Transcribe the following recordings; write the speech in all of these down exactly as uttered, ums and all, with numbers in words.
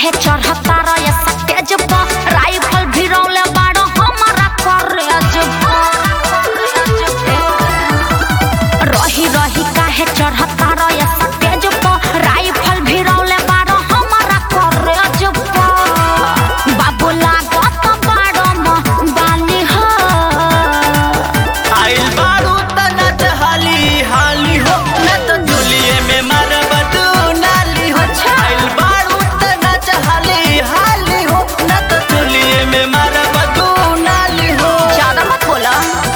काहे चढ़ता रहे स्टेज पर राइफल भिरौले बाड़ो हमारा कॉलेज रही रही काहे चढ़ता रहे स्टेज पर राइफल भिरौले बाड़ो हमारा कॉलेज बाबू लागत बाड़ो म बाली हो आइल बारू तना हाली हाली हो न तो झुलिए में मारब तू नाली हो। आइल बारू तना हाली हाली हो न तो झुलिए में मारब तू नाली हो। ज्यादा मत बोला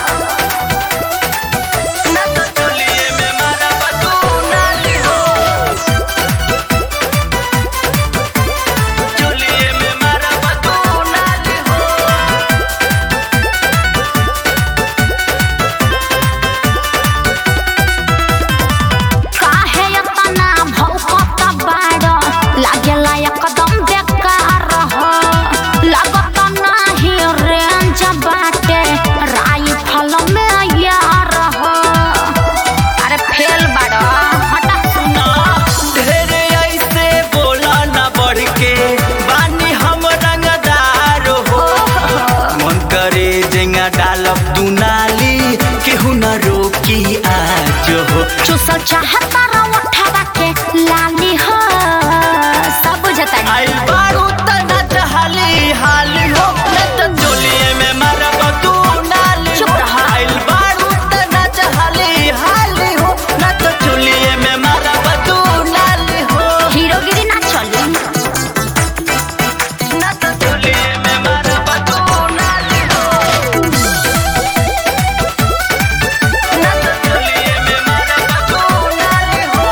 न तो झुलिए में मारब तू नाली हो। झुलिए में मारब तू नाली हो। काहे इतना भौंकता बाड़ो लागेला एकदम बेकार हो लागत नाही रेंज बाटे राइफल में यार हो अरे फेल बाड़ो हटा सुनो ढेरे ऐसे बोला ना बढ़ के बानी हम रंगदार हो मन करे जेंगा डालब तू नाली केहू न रोकी आज हो। चूसल चाहता रहो उठावा के लाली हो सब बुझता है आइल बारू तना हाली हाली हो न तो झोलिए में मारब तू नाली चुप हो। रहा। आइल बारू तना हाली हाली हो न तो झोलिए में मारब तू नाली हो। हीरोगिरी ना चली न तो झोलिए में मारब तू नाली हो। न तो झोलिए में मारब तू नाली हो।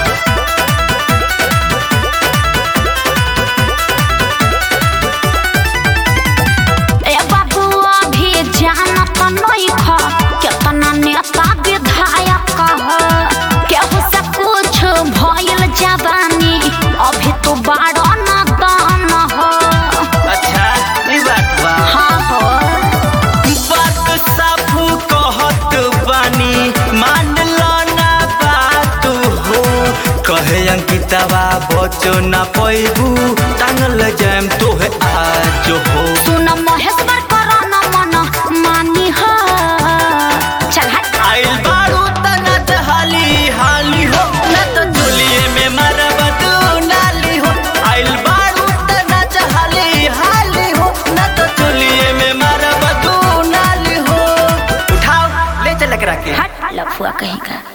ए बाबू अभी जानत नहीं ख केतना नेता विधायक हो केहू से कुछ भइल जवानी अभी तो बाड़ो न दान हो अच्छा ई बात बा। हाँ हो बात साफ कहत बानी मान लो ना बात हो कहे अंकितवा बचो ना पैबू टांगल जैम तोहे आज हो। सुन महेश्वर करो न मन मानी हो चल हट आइल बारू तना हाली हाली हो न तो झुलिए में मारब तू नाली हो। आइल बारू तना हाली हाली हो न तो झुलिए में मारब तू नाली हो। उठाओ ले चल के रखे हट लफुआ कहीं का।